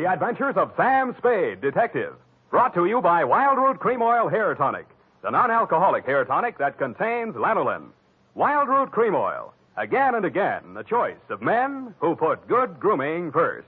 The Adventures of Sam Spade, Detective. Brought to you by Wildroot Cream Oil Hair Tonic, the non-alcoholic hair tonic that contains lanolin. Wildroot Cream Oil. Again and again, the choice of men who put good grooming first.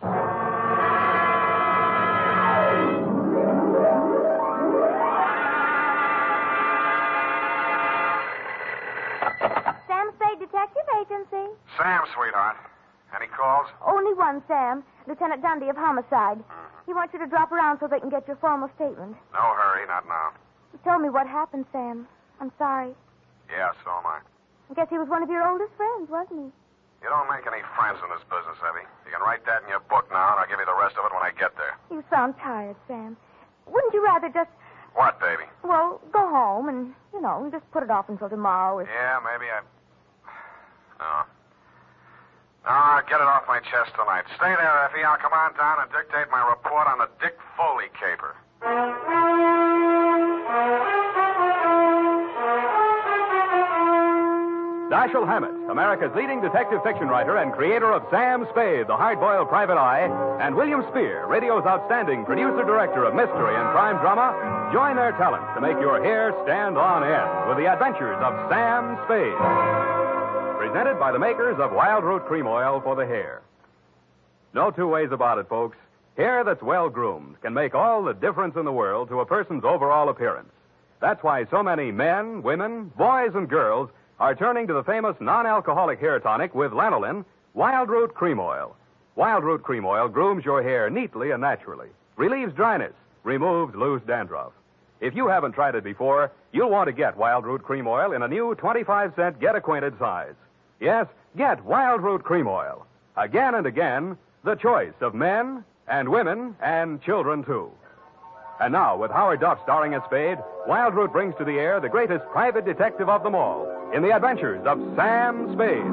Sam Spade Detective Agency. Sam, sweetheart. Any calls? Only one, Sam. Lieutenant Dundee of Homicide. He wants you to drop around so they can get your formal statement. No hurry, not now. He told me what happened, Sam. I'm sorry. Yeah, so am I. I guess he was one of your oldest friends, wasn't he? You don't make any friends in this business, Evie. You can write that in your book now, and I'll give you the rest of it when I get there. You sound tired, Sam. Wouldn't you rather just, What, baby? well, go home and, just put it off until tomorrow? Yeah, maybe I... No. No, I'll get it off my chest tonight. Stay there, Effie. I'll come on down and dictate my report on the Dick Foley caper. Dashiell Hammett, America's leading detective fiction writer and creator of Sam Spade, the hard-boiled private eye, and William Spear, radio's outstanding producer-director of mystery and crime drama, join their talents to make your hair stand on end with the adventures of Sam Spade. Presented by the makers of Wildroot Cream Oil for the hair. No two ways about it, folks. Hair that's well-groomed can make all the difference in the world to a person's overall appearance. That's why so many men, women, boys, and girls are turning to the famous non-alcoholic hair tonic with lanolin, Wildroot Cream Oil. Wildroot Cream Oil grooms your hair neatly and naturally, relieves dryness, removes loose dandruff. If you haven't tried it before, you'll want to get Wildroot Cream Oil in a new 25-cent get-acquainted size. Yes, get Wildroot Cream Oil. Again and again, the choice of men and women and children, too. And now, with Howard Duff starring as Spade, Wildroot brings to the air the greatest private detective of them all in the adventures of Sam Spade.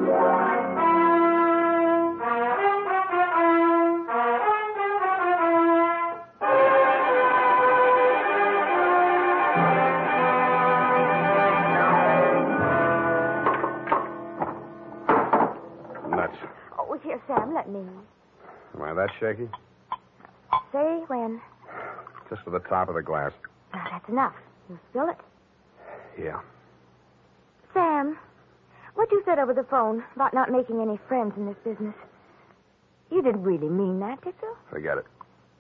Nuts. Oh, here, Sam, let me. Am I that shaky? Say when. Just to the top of the glass. Now, that's enough. You spill it. Yeah. Sam, what you said over the phone about not making any friends in this business, you didn't really mean that, did you? Forget it.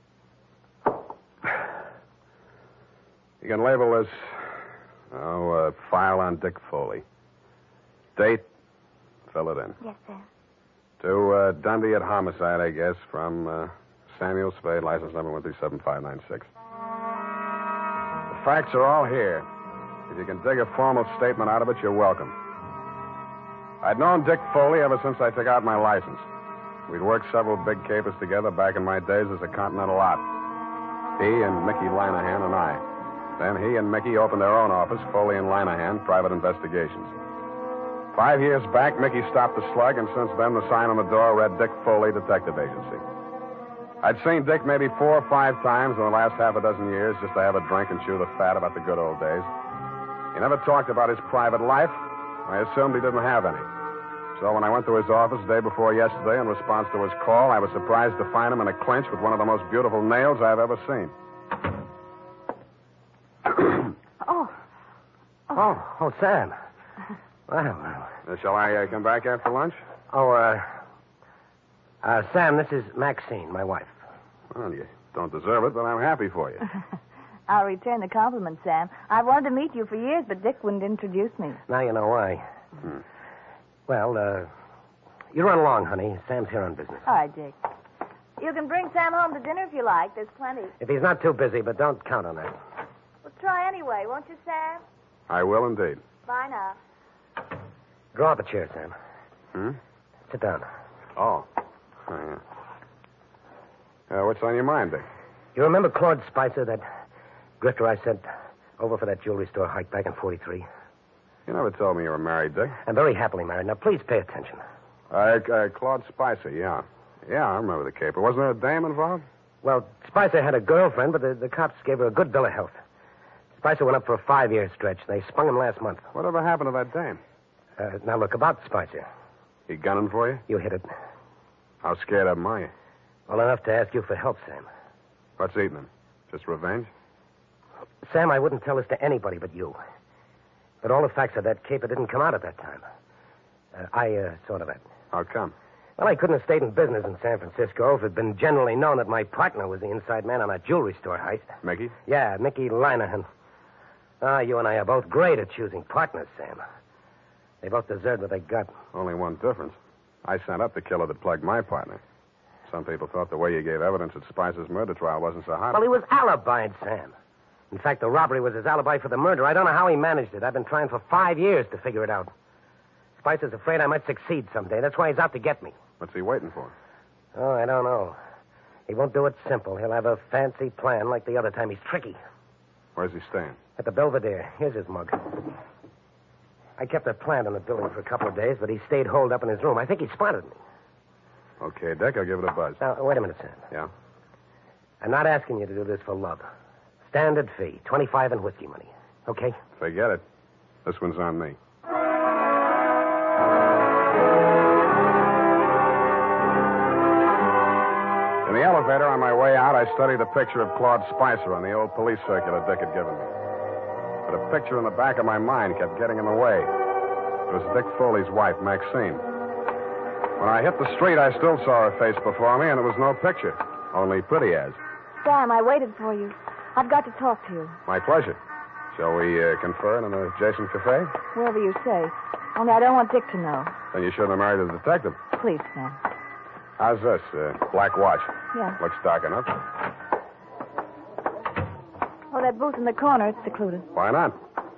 You can label this, file on Dick Foley. Date, fill it in. Yes, Sam. To Dundee at Homicide, I guess, from Samuel Spade, license number 137-596. The facts are all here. If you can dig a formal statement out of it, you're welcome. I'd known Dick Foley ever since I took out my license. We'd worked several big capers together back in my days as a Continental Op. He and Mickey Linehan and I. Then he and Mickey opened their own office, Foley and Linehan, Private Investigations. 5 years back, Mickey stopped the slug, and since then the sign on the door read Dick Foley, Detective Agency. I'd seen Dick maybe 4 or 5 times in the last half a dozen years just to have a drink and chew the fat about the good old days. He never talked about his private life. I assumed he didn't have any. So when I went to his office the day before yesterday in response to his call, I was surprised to find him in a clinch with one of the most beautiful nails I've ever seen. Oh, Sam. Well. Shall I come back after lunch? Sam, this is Maxine, my wife. Well, you don't deserve it, but I'm happy for you. I'll return the compliment, Sam. I've wanted to meet you for years, but Dick wouldn't introduce me. Now you know why. Well, you run along, honey. Sam's here on business. All right, Dick. You can bring Sam home to dinner if you like. There's plenty. If he's not too busy, but don't count on that. Well, try anyway, won't you, Sam? I will indeed. Bye now. Draw up a chair, Sam. Sit down. Oh, yeah. What's on your mind, Dick? You remember Claude Spicer, that grifter I sent over for that jewelry store hike back in 43? You never told me you were married, Dick. I'm very happily married. Now, please pay attention. Claude Spicer, yeah. Yeah, I remember the caper. Wasn't there a dame involved? Well, Spicer had a girlfriend, but the cops gave her a good bill of health. Spicer went up for a 5-year stretch. They spun him last month. Whatever happened to that dame? Now, look, about Spicer. He gunning for you? You hit it. How scared of him are you? Well, enough to ask you for help, Sam. What's eating him? Just revenge? Sam, I wouldn't tell this to anybody but you. But all the facts of that caper didn't come out at that time. I thought of it. How come? Well, I couldn't have stayed in business in San Francisco if it had been generally known that my partner was the inside man on a jewelry store heist. Mickey? Yeah, Mickey Linehan. You and I are both great at choosing partners, Sam. They both deserved what they got. Only one difference. I sent up the killer that plugged my partner. Some people thought the way you gave evidence at Spicer's murder trial wasn't so hot. Well, he was alibied, Sam. In fact, the robbery was his alibi for the murder. I don't know how he managed it. I've been trying for 5 years to figure it out. Spicer's afraid I might succeed someday. That's why he's out to get me. What's he waiting for? Oh, I don't know. He won't do it simple. He'll have a fancy plan like the other time. He's tricky. Where's he staying? At the Belvedere. Here's his mug. I kept a plant in the building for a couple of days, but he stayed holed up in his room. I think he spotted me. Okay, Dick, I'll give it a buzz. Now, wait a minute, Sam. Yeah? I'm not asking you to do this for love. Standard fee, 25 in whiskey money. Okay? Forget it. This one's on me. In the elevator on my way out, I studied a picture of Claude Spicer on the old police circular Dick had given me. But a picture in the back of my mind kept getting in the way. It was Dick Foley's wife, Maxine. When I hit the street, I still saw her face before me, and it was no picture. Only pretty as. Sam, I waited for you. I've got to talk to you. My pleasure. Shall we confer in an adjacent cafe? Wherever you say. Only I don't want Dick to know. Then you shouldn't have married a detective. Please, Sam. How's this? Black watch. Yeah. Looks dark enough. Oh, that booth in the corner, it's secluded. Why not?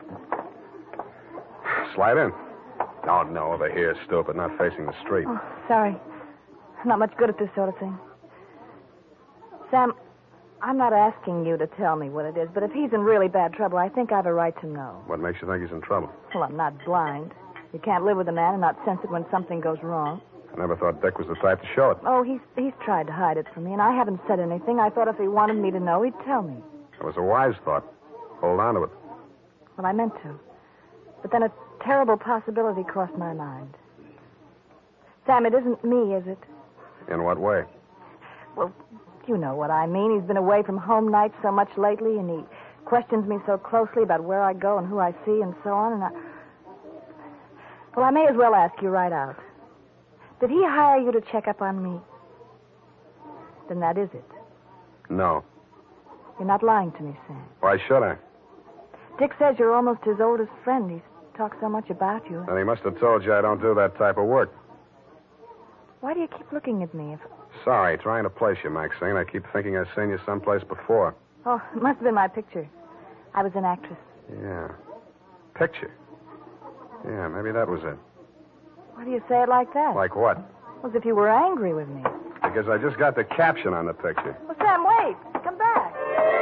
Slide in. Oh, no, over here, stupid, not facing the street. Oh, sorry. I'm not much good at this sort of thing. Sam, I'm not asking you to tell me what it is, but if he's in really bad trouble, I think I have a right to know. What makes you think he's in trouble? Well, I'm not blind. You can't live with a man and not sense it when something goes wrong. I never thought Dick was the type to show it. Oh, he's tried to hide it from me, and I haven't said anything. I thought if he wanted me to know, he'd tell me. It was a wise thought. Hold on to it. Well, I meant to. But then a terrible possibility crossed my mind. Sam, it isn't me, is it? In what way? Well, you know what I mean. He's been away from home nights so much lately, and he questions me so closely about where I go and who I see and so on, and Well, I may as well ask you right out. Did he hire you to check up on me? Then that is it. No. You're not lying to me, Sam. Why should I? Dick says you're almost his oldest friend. He's talked so much about you. Then he must have told you I don't do that type of work. Why do you keep looking at me? Sorry, trying to place you, Maxine. I keep thinking I've seen you someplace before. Oh, it must have been my picture. I was an actress. Yeah. Picture. Yeah, maybe that was it. Why do you say it like that? Like what? As if you were angry with me. Because I just got the caption on the picture. Well, Sam, wait. Come back.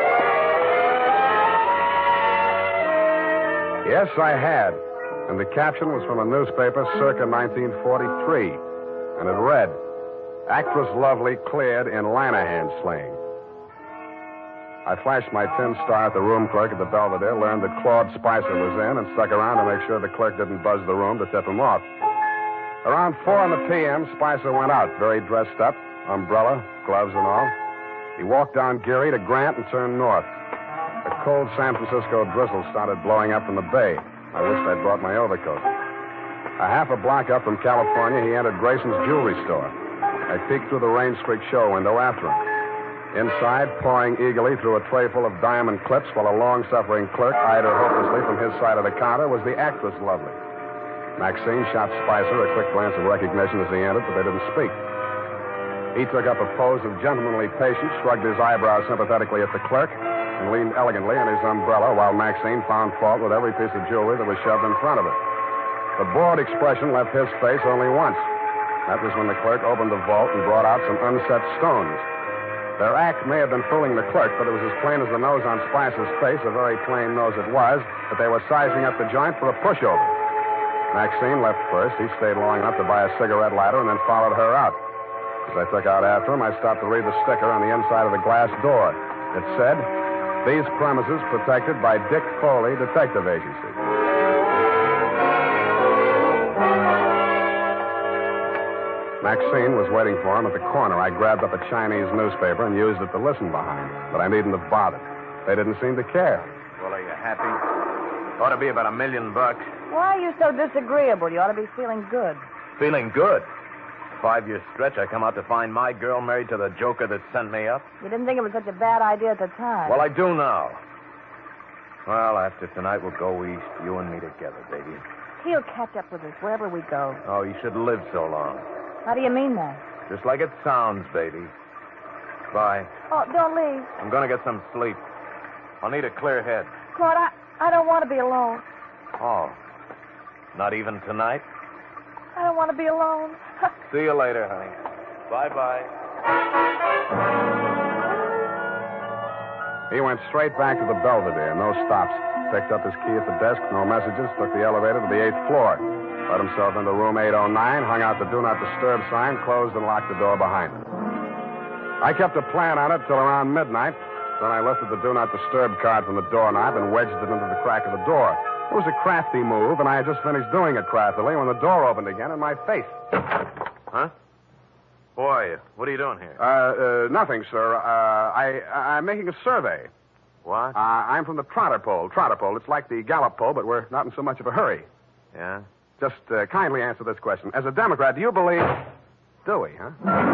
Yes, I had. And the caption was from a newspaper circa 1943. And it read, Actress Lovely cleared in Lanahan slaying. I flashed my tin star at the room clerk at the Belvedere, learned that Claude Spicer was in, and stuck around to make sure the clerk didn't buzz the room to tip him off. Around 4 p.m., Spicer went out, very dressed up, umbrella, gloves and all. He walked down Geary to Grant and turned north. A cold San Francisco drizzle started blowing up from the bay. I wished I'd brought my overcoat. A half a block up from California, he entered Grayson's jewelry store. I peeked through the Rain Streak show window after him. Inside, pawing eagerly through a tray full of diamond clips while a long-suffering clerk eyed her hopelessly from his side of the counter, was the actress Lovely. Maxine shot Spicer a quick glance of recognition as he entered, but they didn't speak. He took up a pose of gentlemanly patience, shrugged his eyebrows sympathetically at the clerk, and leaned elegantly on his umbrella while Maxine found fault with every piece of jewelry that was shoved in front of her. The bored expression left his face only once. That was when the clerk opened the vault and brought out some unset stones. Their act may have been fooling the clerk, but it was as plain as the nose on Spicer's face, a very plain nose it was, that they were sizing up the joint for a pushover. Maxine left first. He stayed long enough to buy a cigarette lighter and then followed her out. As I took out after him, I stopped to read the sticker on the inside of the glass door. It said, "These premises protected by Dick Foley Detective Agency." Maxine was waiting for him at the corner. I grabbed up a Chinese newspaper and used it to listen behind. But I needn't have bothered. They didn't seem to care. Well, are you happy? Ought to be about $1 million. Why are you so disagreeable? You ought to be feeling good. Feeling good. 5-year stretch, I come out to find my girl married to the joker that sent me up. You didn't think it was such a bad idea at the time. Well, I do now. Well, after tonight, we'll go east, you and me together, baby. He'll catch up with us wherever we go. Oh, you should live so long. How do you mean that? Just like it sounds, baby. Bye. Oh, don't leave. I'm going to get some sleep. I'll need a clear head. Claude, I don't want to be alone. Oh. Not even tonight? I don't want to be alone. See you later, honey. Bye-bye. He went straight back to the Belvedere, no stops. Picked up his key at the desk, no messages, took the elevator to the 8th floor. Let himself into room 809, hung out the Do Not Disturb sign, closed and locked the door behind him. I kept a plan on it till around midnight. Then I lifted the Do Not Disturb card from the doorknob and wedged it into the crack of the door. It was a crafty move, and I had just finished doing it craftily when the door opened again in my face. Huh? Who are you? What are you doing here? Nothing, sir. I'm making a survey. What? I'm from the Trotter Poll. It's like the Gallup poll, but we're not in so much of a hurry. Yeah? Just kindly answer this question. As a Democrat, do you believe... Dewey, huh?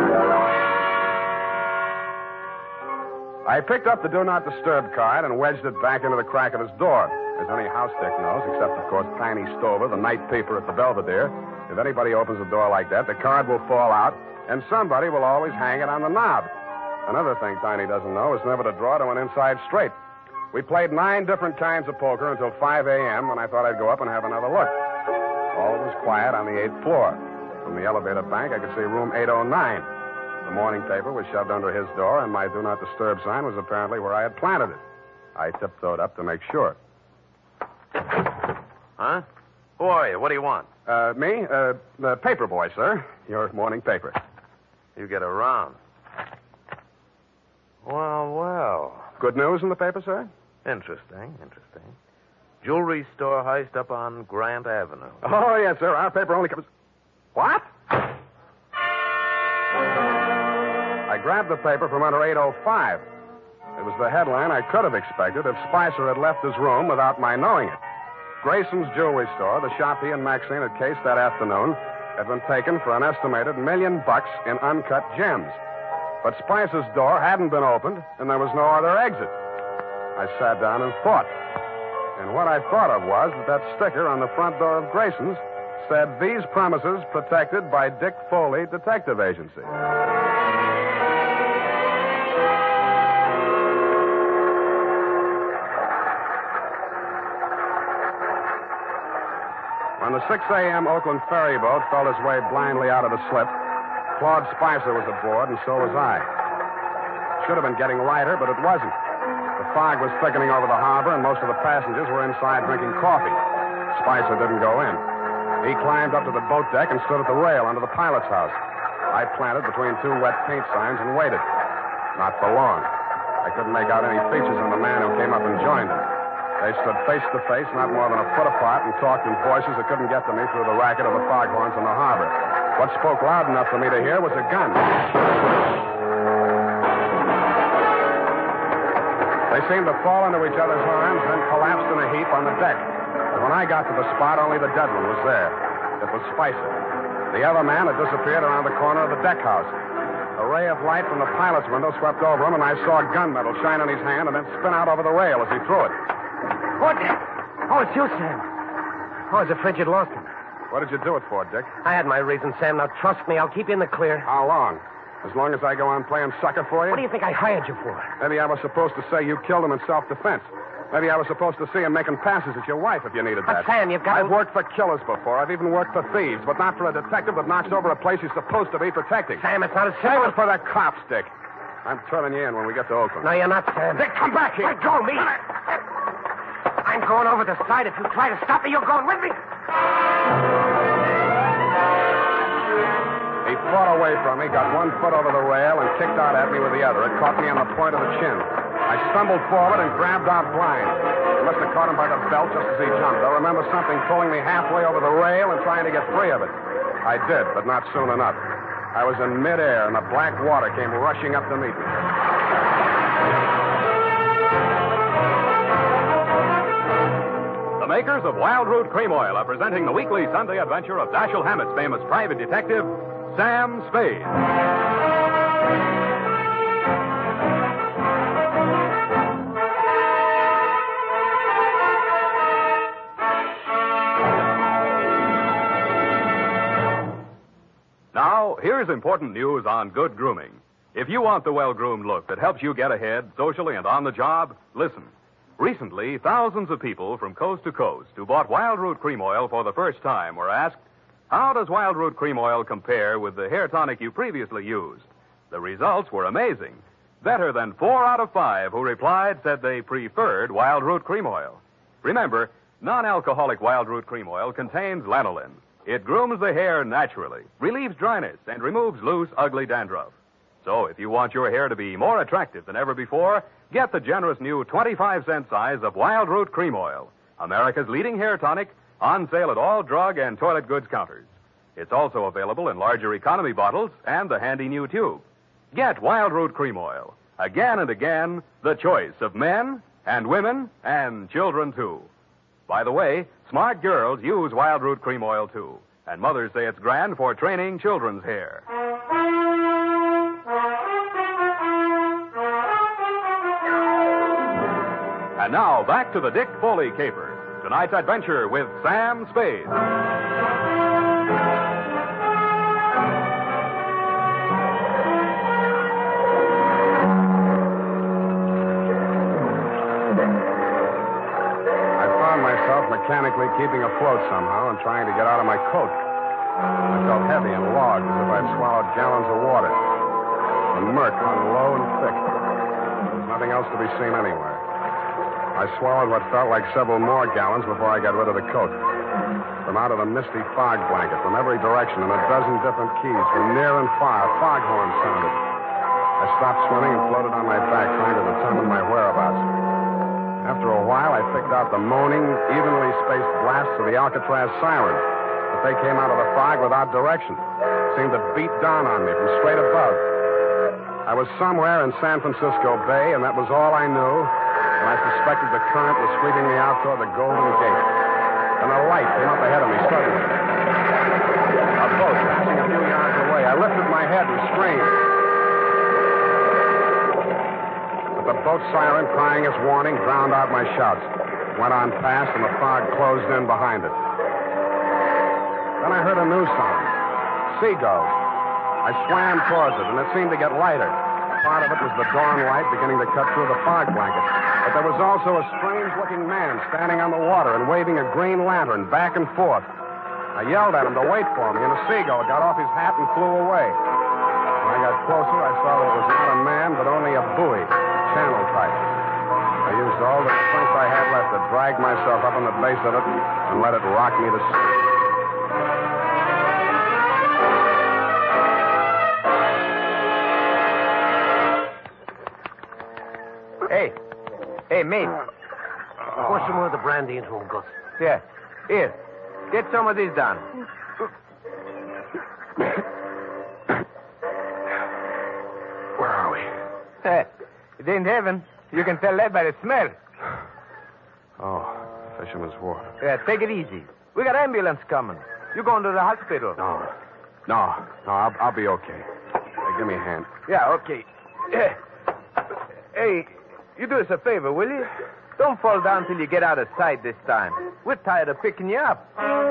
I picked up the Do Not Disturb card and wedged it back into the crack of his door. As any house dick knows, except, of course, Tiny Stover, the night peeper at the Belvedere, if anybody opens a door like that, the card will fall out, and somebody will always hang it on the knob. Another thing Tiny doesn't know is never to draw to an inside straight. We played 9 different kinds of poker until 5 a.m., when I thought I'd go up and have another look. All was quiet on the 8th floor. From the elevator bank, I could see room 809. The morning paper was shoved under his door, and my Do Not Disturb sign was apparently where I had planted it. I tiptoed up to make sure. Huh? Who are you? What do you want? Me? The paper boy, sir. Your morning paper. You get around. Well. Good news in the paper, sir? Interesting. Jewelry store heist up on Grant Avenue. Oh, yes, sir. Our paper only covers... What? I grabbed the paper from under 805. It was the headline I could have expected if Spicer had left his room without my knowing it. Grayson's Jewelry Store, the shop he and Maxine had cased that afternoon, had been taken for an estimated $1 million in uncut gems. But Spicer's door hadn't been opened, and there was no other exit. I sat down and thought. And what I thought of was that sticker on the front door of Grayson's said, "These premises protected by Dick Foley Detective Agency." When the 6 a.m. Oakland ferry boat felt its way blindly out of the slip, Claude Spicer was aboard, and so was I. Should have been getting lighter, but it wasn't. The fog was thickening over the harbor, and most of the passengers were inside drinking coffee. Spicer didn't go in. He climbed up to the boat deck and stood at the rail under the pilot's house. I planted between 2 wet paint signs and waited. Not for long. I couldn't make out any features on the man who came up and joined him. They stood face to face, not more than a foot apart, and talked in voices that couldn't get to me through the racket of the foghorns in the harbor. What spoke loud enough for me to hear was a gun. They seemed to fall into each other's arms, then collapsed in a heap on the deck. And when I got to the spot, only the dead one was there. It was Spicer. The other man had disappeared around the corner of the deck house. A ray of light from the pilot's window swept over him, and I saw gunmetal shine on his hand and then spin out over the rail as he threw it. What? Oh, it's you, Sam. Oh, I was afraid you'd lost him. What did you do it for, Dick? I had my reasons, Sam. Now, trust me, I'll keep you in the clear. How long? As long as I go on playing sucker for you? What do you think I hired you for? Maybe I was supposed to say you killed him in self-defense. Maybe I was supposed to see him making passes at your wife if you needed that. But, Sam, you've got I've worked for killers before. I've even worked for thieves, but not for a detective that knocks over a place he's supposed to be protecting. Sam, it's not a Save simple... it for the cops, Dick. I'm turning you in when we get to Oakland. No, you're not, Sam. Dick, come back here. Let go, me. I'm going over the side. If you try to stop me, you're going with me. He fought away from me, got 1 foot over the rail, and kicked out at me with the other. It caught me on the point of the chin. I stumbled forward and grabbed out blind. I must have caught him by the belt just as he jumped. I remember something pulling me halfway over the rail and trying to get free of it. I did, but not soon enough. I was in midair, and the black water came rushing up to meet me. The makers of Wild Root Cream Oil are presenting the weekly Sunday adventure of Dashiell Hammett's famous private detective, Sam Spade. Now, here's important news on good grooming. If you want the well-groomed look that helps you get ahead socially and on the job, listen. Recently, thousands of people from coast to coast who bought Wild Root Cream Oil for the first time were asked, how does Wild Root Cream Oil compare with the hair tonic you previously used? The results were amazing. Better than 4 out of 5 who replied said they preferred Wild Root Cream Oil. Remember, non-alcoholic Wild Root Cream Oil contains lanolin. It grooms the hair naturally, relieves dryness, and removes loose, ugly dandruff. So if you want your hair to be more attractive than ever before, get the generous new 25-cent size of Wild Root Cream Oil, America's leading hair tonic, on sale at all drug and toilet goods counters. It's also available in larger economy bottles and the handy new tube. Get Wild Root Cream Oil. Again and again, the choice of men and women and children, too. By the way, smart girls use Wild Root Cream Oil, too. And mothers say it's grand for training children's hair. And now, back to the Dick Foley caper. Tonight's adventure with Sam Spade. Mechanically keeping afloat somehow and trying to get out of my coat. I felt heavy and logged as if I'd swallowed gallons of water. The murk hung low and thick. There was nothing else to be seen anywhere. I swallowed what felt like several more gallons before I got rid of the coat. From out of the misty fog blanket, from every direction, in a dozen different keys, from near and far, foghorns sounded. I stopped swimming and floated on my back, trying to determine my whereabouts. After a while, I picked out the moaning, evenly spaced blasts of the Alcatraz siren. But they came out of the fog without direction. Seemed to beat down on me from straight above. I was somewhere in San Francisco Bay, and that was all I knew. And I suspected the current was sweeping me out toward the Golden Gate. And a light came up ahead of me suddenly. A boat passing a few yards away. I lifted my head and screamed. The boat siren, crying its warning, drowned out my shouts. Went on past, and the fog closed in behind it. Then I heard a new sound. Seagulls. I swam towards it, and it seemed to get lighter. Part of it was the dawn light beginning to cut through the fog blanket. But there was also a strange-looking man standing on the water and waving a green lantern back and forth. I yelled at him to wait for me, and a seagull got off his hat and flew away. When I got closer, I saw that it was not a man, but only a buoy. Channel type. I used all the strength I had left to drag myself up on the base of it and let it rock me to sleep. Hey, mate. Pour some more of the brandy into him, Gus. Yeah. Here. Get some of this down. Where are we? It ain't heaven. You can tell that by the smell. Oh, Fisherman's Wharf. Yeah, take it easy. We got ambulance coming. You going to the hospital? No, I'll be okay. Hey, give me a hand. Yeah, okay. Hey, you do us a favor, will you? Don't fall down till you get out of sight this time. We're tired of picking you up.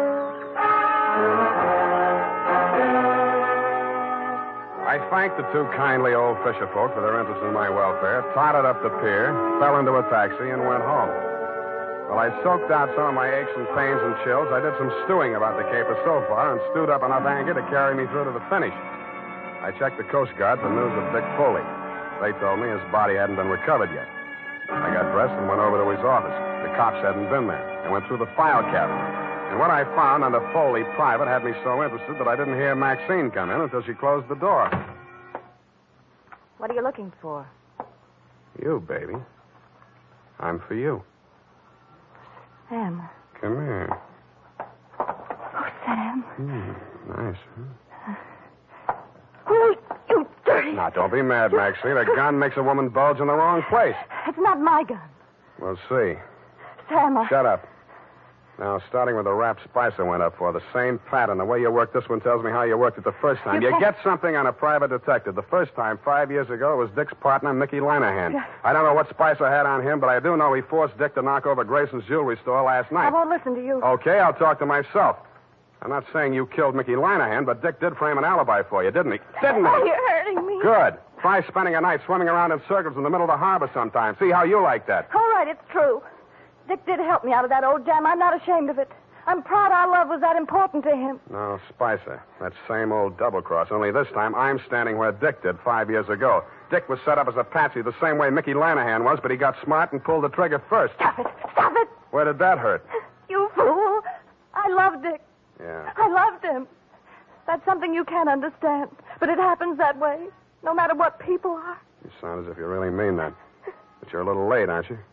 I thanked the two kindly old fisher folk for their interest in my welfare, totted up the pier, fell into a taxi, and went home. While I soaked out some of my aches and pains and chills, I did some stewing about the caper so far and stewed up enough anger to carry me through to the finish. I checked the Coast Guard for news of Dick Foley. They told me his body hadn't been recovered yet. I got dressed and went over to his office. The cops hadn't been there. I went through the file cabinet. And what I found under Foley Private had me so interested that I didn't hear Maxine come in until she closed the door. What are you looking for? You, baby. I'm for you. Sam. Come here. Oh, Sam. Nice, huh? Oh, you dirty... Now, don't be mad, Maxine. A gun makes a woman bulge in the wrong place. It's not my gun. We'll see. Sam, Shut up. Now, starting with the rap Spicer went up for, the same pattern. The way you worked this one tells me how you worked it the first time. You get something on a private detective. The first time, 5 years ago, it was Dick's partner, Mickey Lanahan. I don't know what Spicer had on him, but I do know he forced Dick to knock over Grayson's jewelry store last night. I won't listen to you. Okay, I'll talk to myself. I'm not saying you killed Mickey Lanahan, but Dick did frame an alibi for you, didn't he? Didn't he? Oh, you're hurting me. Good. Try spending a night swimming around in circles in the middle of the harbor sometime. See how you like that. All right, it's true. Dick did help me out of that old jam. I'm not ashamed of it. I'm proud our love was that important to him. No, Spicer. That same old double-cross. Only this time I'm standing where Dick did 5 years ago. Dick was set up as a patsy the same way Mickey Lanahan was, but he got smart and pulled the trigger first. Stop it. Stop it. Where did that hurt? You fool. I love Dick. Yeah. I loved him. That's something you can't understand. But it happens that way, no matter what people are. You sound as if you really mean that. But you're a little late, aren't you?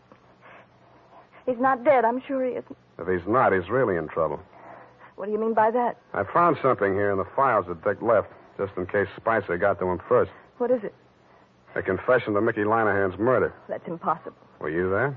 He's not dead. I'm sure he isn't. If he's not, he's really in trouble. What do you mean by that? I found something here in the files that Dick left, just in case Spicer got to him first. What is it? A confession to Mickey Lanahan's murder. That's impossible. Were you there?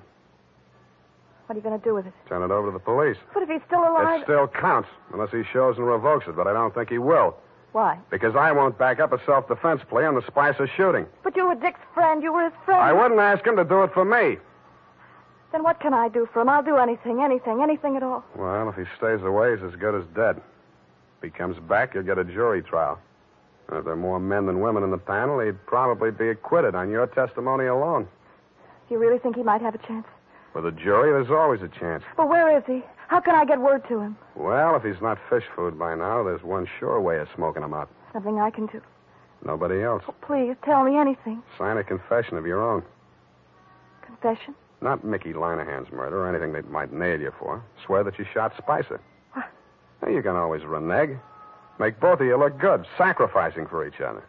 What are you going to do with it? Turn it over to the police. But if he's still alive... It still counts, unless he shows and revokes it, but I don't think he will. Why? Because I won't back up a self-defense plea on the Spicer shooting. But you were Dick's friend. You were his friend. I wouldn't ask him to do it for me. Then what can I do for him? I'll do anything at all. Well, if he stays away, he's as good as dead. If he comes back, he'll get a jury trial. And if there are more men than women in the panel, he'd probably be acquitted on your testimony alone. Do you really think he might have a chance? With a jury, there's always a chance. But where is he? How can I get word to him? Well, if he's not fish food by now, there's one sure way of smoking him out. Nothing I can do. Nobody else. Oh, please, tell me anything. Sign a confession of your own. Confession? Not Mickey Lanahan's murder or anything they might nail you for. Swear that you shot Spicer. What? Now, you can always renege. Make both of you look good, sacrificing for each other.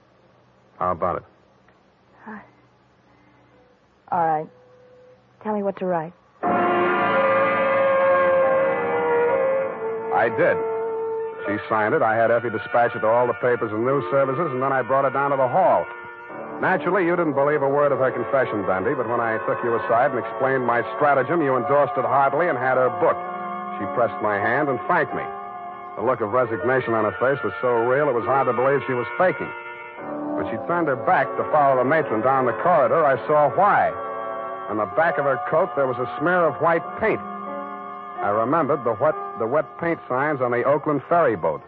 How about it? All right. Tell me what to write. I did. She signed it. I had Effie dispatch it to all the papers and news services, and then I brought it down to the hall. Naturally, you didn't believe a word of her confession, Dundee, but when I took you aside and explained my stratagem, you endorsed it heartily and had her booked. She pressed my hand and thanked me. The look of resignation on her face was so real it was hard to believe she was faking. When she turned her back to follow the matron down the corridor, I saw why. On the back of her coat, there was a smear of white paint. I remembered the wet paint signs on the Oakland ferry boat.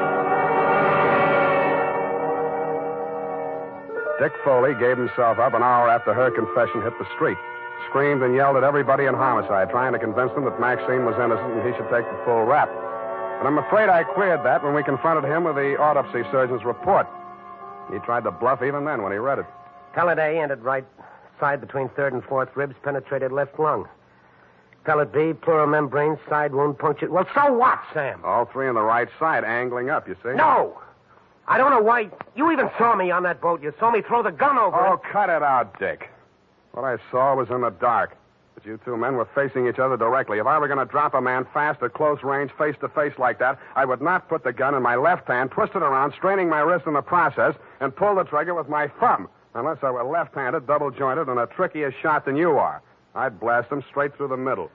Dick Foley gave himself up an hour after her confession hit the street. Screamed and yelled at everybody in homicide, trying to convince them that Maxine was innocent and he should take the full rap. But I'm afraid I cleared that when we confronted him with the autopsy surgeon's report. He tried to bluff even then when he read it. Pellet A ended right side between third and fourth ribs, penetrated left lung. Pellet B, pleural membrane, side wound punctured. Well, so what, Sam? All three on the right side, angling up, you see? No! I don't know why. You even saw me on that boat. You saw me throw the gun over Oh, it. cut it out, Dick. What I saw was in the dark. But you two men were facing each other directly. If I were going to drop a man fast at close range, face to face like that, I would not put the gun in my left hand, twist it around, straining my wrist in the process, and pull the trigger with my thumb. Unless I were left-handed, double-jointed, and a trickier shot than you are. I'd blast him straight through the middle.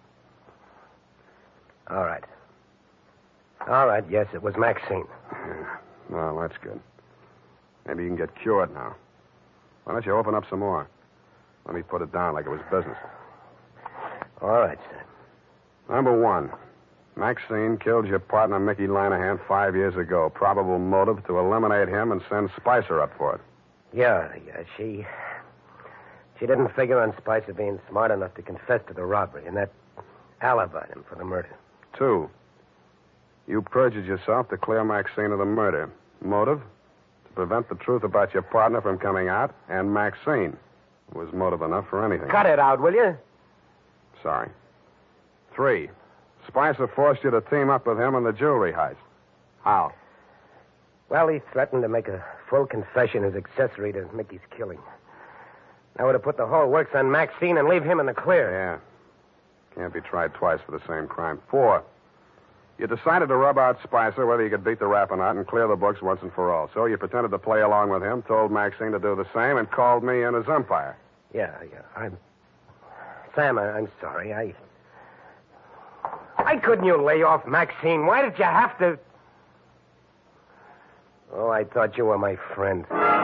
All right. All right, yes, it was Maxine. Well, that's good. Maybe you can get cured now. Why don't you open up some more? Let me put it down like it was business. All right, sir. Number one, Maxine killed your partner, Mickey Lanahan, 5 years ago. Probable motive to eliminate him and send Spicer up for it. Yeah, she didn't figure on Spicer being smart enough to confess to the robbery, and that alibied him for the murder. 2, you perjured yourself to clear Maxine of the murder. Motive? To prevent the truth about your partner from coming out, and Maxine. Was motive enough for anything. Cut it out, will you? Sorry. 3, Spicer forced you to team up with him on the jewelry heist. How? Well, he threatened to make a full confession as accessory to Mickey's killing. I would have put the whole works on Maxine and leave him in the clear. Yeah. Can't be tried twice for the same crime. 4, You decided to rub out Spicer whether you could beat the rap or not and clear the books once and for all. So you pretended to play along with him, told Maxine to do the same, and called me in as umpire. Yeah. Sam, I'm sorry. Why couldn't you lay off Maxine? Why did you have to... Oh, I thought you were my friend.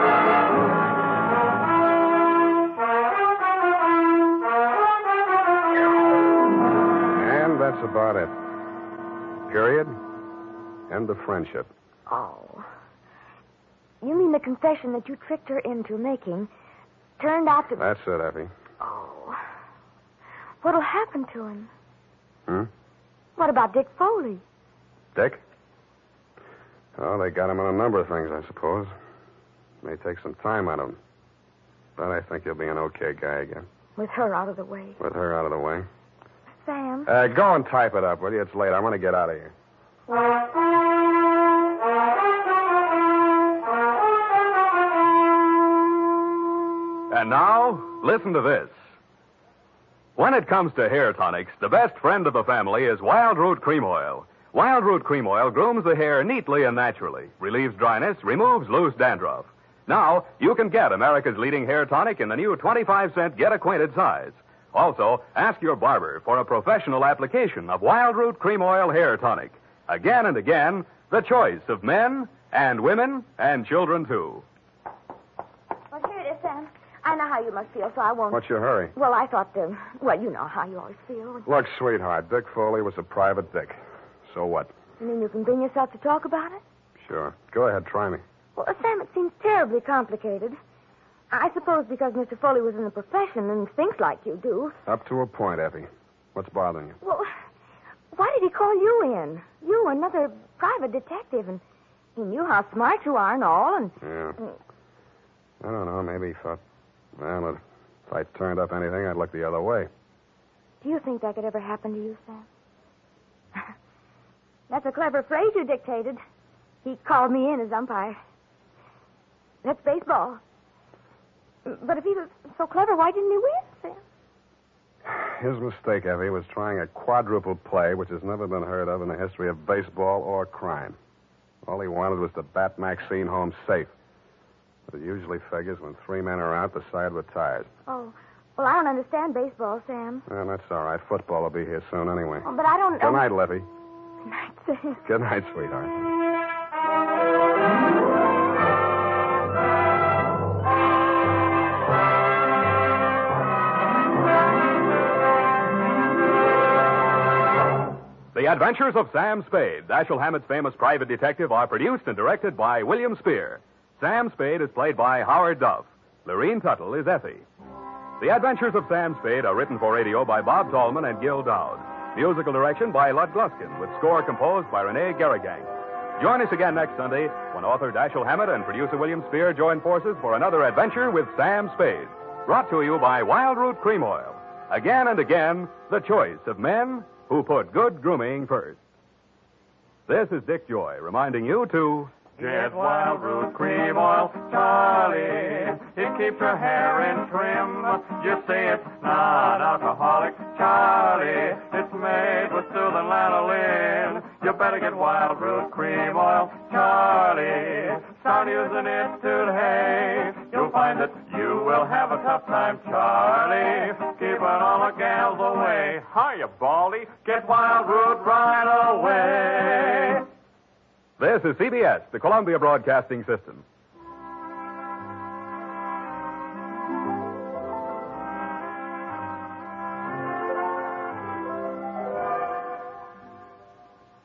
And that's about it. Period. End of friendship. Oh. You mean the confession that you tricked her into making turned out to... That's it, Effie. Oh. What'll happen to him? Hmm? What about Dick Foley? Dick? Oh, they got him on a number of things, I suppose. May take some time out of him. But I think he'll be an okay guy again. With her out of the way. With her out of the way. Sam? Go and type it up, will you? It's late. I want to get out of here. And now, listen to this. When it comes to hair tonics, the best friend of the family is Wild Root Cream Oil. Wild Root Cream Oil grooms the hair neatly and naturally, relieves dryness, removes loose dandruff. Now, you can get America's leading hair tonic in the new 25-cent Get Acquainted size. Also, ask your barber for a professional application of Wild Root Cream Oil Hair Tonic. Again and again, the choice of men and women and children, too. Well, here it is, Sam. I know how you must feel, so I won't... What's your hurry? Well, I thought, well, you know how you always feel. Look, sweetheart, Dick Foley was a private dick. So what? You mean you can bring yourself to talk about it? Sure. Go ahead, try me. Well, Sam, it seems terribly complicated. I suppose because Mr. Foley was in the profession and thinks like you do. Up to a point, Effie. What's bothering you? Well, why did he call you in? You, another private detective, and he knew how smart you are and all, and... Yeah. I don't know. Maybe he thought, well, if I turned up anything, I'd look the other way. Do you think that could ever happen to you, Sam? That's a clever phrase you dictated. He called me in as umpire. That's baseball. But if he was so clever, why didn't he win, Sam? His mistake, Effie, was trying a quadruple play, which has never been heard of in the history of baseball or crime. All he wanted was to bat Maxine home safe. But it usually figures when three men are out, the side retires. Oh, well, I don't understand baseball, Sam. Well, that's all right. Football will be here soon anyway. Oh, but I don't... Good night, Lippy. Good night, Sam. Good night, sweetheart. The Adventures of Sam Spade, Dashiell Hammett's famous private detective, are produced and directed by William Spear. Sam Spade is played by Howard Duff. Lorene Tuttle is Effie. The Adventures of Sam Spade are written for radio by Bob Tallman and Gil Dowd. Musical direction by Lud Gluskin, with score composed by Rene Garrigang. Join us again next Sunday when author Dashiell Hammett and producer William Spear join forces for another adventure with Sam Spade. Brought to you by Wild Root Cream Oil. Again and again, the choice of men who put good grooming first. This is Dick Joy reminding you to... Get Wild Root Cream Oil, Charlie. It keeps your hair in trim. You see it's not alcoholic, Charlie. It's made with soothing lanolin. You better get Wild Root Cream Oil, Charlie. Start using it today. You'll find that you will have a tough time, Charlie. Keeping all the gals away. Hiya, Baldy. Get Wild Root right away. This is CBS, the Columbia Broadcasting System.